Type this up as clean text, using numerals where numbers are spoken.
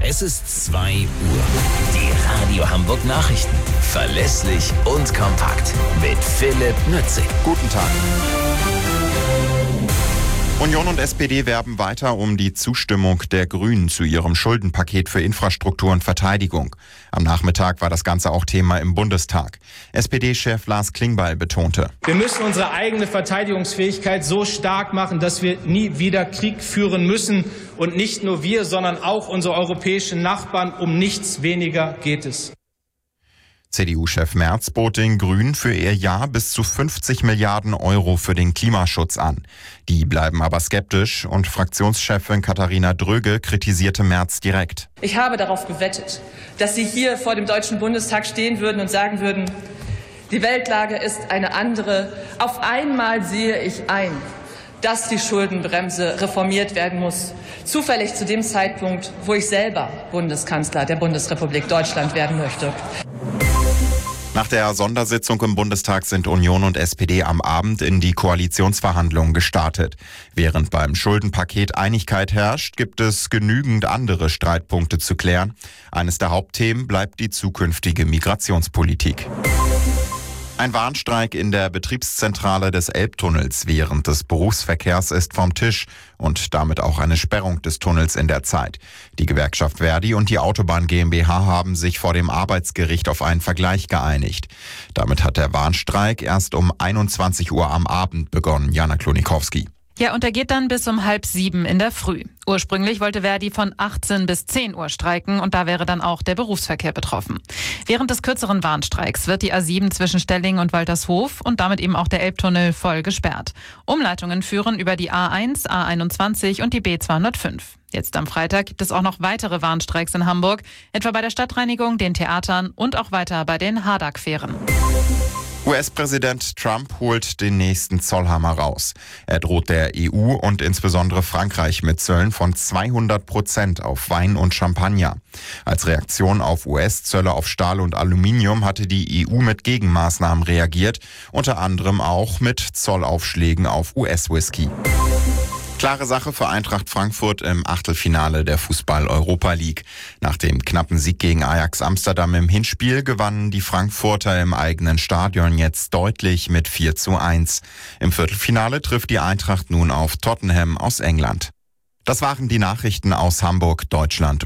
Es ist 2 Uhr. Die Radio Hamburg Nachrichten. Verlässlich und kompakt. Mit Philipp Nützig. Guten Tag. Union und SPD werben weiter um die Zustimmung der Grünen zu ihrem Schuldenpaket für Infrastruktur und Verteidigung. Am Nachmittag war das Ganze auch Thema im Bundestag. SPD-Chef Lars Klingbeil betonte: Wir müssen unsere eigene Verteidigungsfähigkeit so stark machen, dass wir nie wieder Krieg führen müssen. Und nicht nur wir, sondern auch unsere europäischen Nachbarn. Um nichts weniger geht es. CDU-Chef Merz bot den Grünen für ihr Jahr bis zu 50 Milliarden Euro für den Klimaschutz an. Die bleiben aber skeptisch und Fraktionschefin Katharina Dröge kritisierte Merz direkt. Ich habe darauf gewettet, dass Sie hier vor dem Deutschen Bundestag stehen würden und sagen würden, die Weltlage ist eine andere. Auf einmal sehe ich ein, dass die Schuldenbremse reformiert werden muss. Zufällig zu dem Zeitpunkt, wo ich selber Bundeskanzler der Bundesrepublik Deutschland werden möchte. Nach der Sondersitzung im Bundestag sind Union und SPD am Abend in die Koalitionsverhandlungen gestartet. Während beim Schuldenpaket Einigkeit herrscht, gibt es genügend andere Streitpunkte zu klären. Eines der Hauptthemen bleibt die zukünftige Migrationspolitik. Ein Warnstreik in der Betriebszentrale des Elbtunnels während des Berufsverkehrs ist vom Tisch und damit auch eine Sperrung des Tunnels in der Zeit. Die Gewerkschaft Verdi und die Autobahn GmbH haben sich vor dem Arbeitsgericht auf einen Vergleich geeinigt. Damit hat der Warnstreik erst um 21 Uhr am Abend begonnen. Jana Klonikowski. Ja, und er geht dann bis um 6:30 in der Früh. Ursprünglich wollte Verdi von 18 bis 10 Uhr streiken und da wäre dann auch der Berufsverkehr betroffen. Während des kürzeren Warnstreiks wird die A7 zwischen Stellingen und Waltershof und damit eben auch der Elbtunnel voll gesperrt. Umleitungen führen über die A1, A21 und die B205. Jetzt am Freitag gibt es auch noch weitere Warnstreiks in Hamburg, etwa bei der Stadtreinigung, den Theatern und auch weiter bei den Hadak-Fähren. US-Präsident Trump holt den nächsten Zollhammer raus. Er droht der EU und insbesondere Frankreich mit Zöllen von 200% auf Wein und Champagner. Als Reaktion auf US-Zölle auf Stahl und Aluminium hatte die EU mit Gegenmaßnahmen reagiert, unter anderem auch mit Zollaufschlägen auf US-Whisky. Klare Sache für Eintracht Frankfurt im Achtelfinale der Fußball-Europa League. Nach dem knappen Sieg gegen Ajax Amsterdam im Hinspiel gewannen die Frankfurter im eigenen Stadion jetzt deutlich mit 4:1. Im Viertelfinale trifft die Eintracht nun auf Tottenham aus England. Das waren die Nachrichten aus Hamburg, Deutschland